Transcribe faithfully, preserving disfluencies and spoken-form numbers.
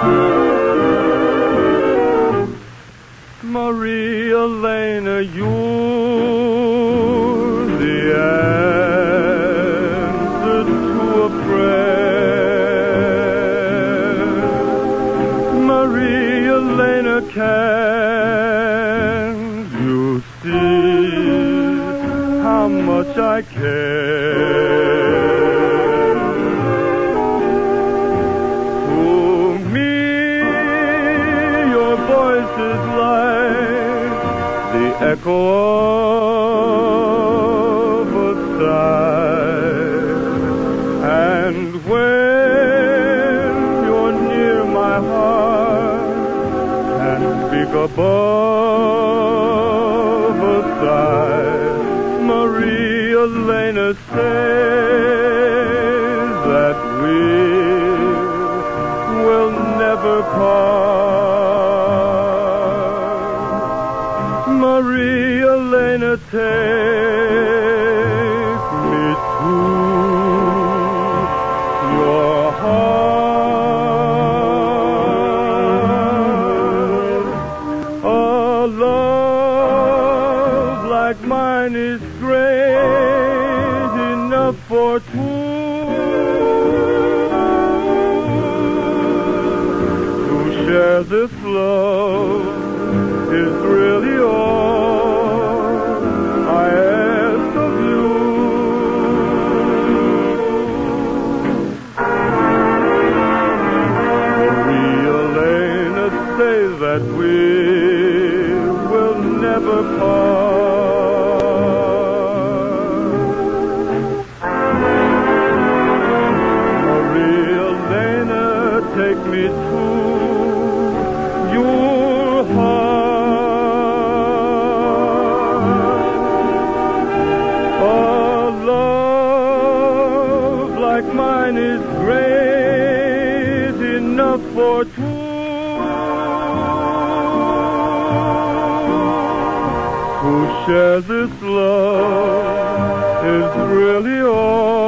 Maria Elena, you're the answer to a prayer. Maria Elena, can you see how much I care? To me, your voice is like the echo of a sigh, and when you're near, my heart can speak above a sigh. Maria Elena says that we will never part. Maria Elena, take me to your heart. A love like mine is great enough for two. To share this love is really all I ask of you. Maria Elena, say that we will never part. Maria Elena, take me to your heart. A love like mine is great enough for two. To share this love is really all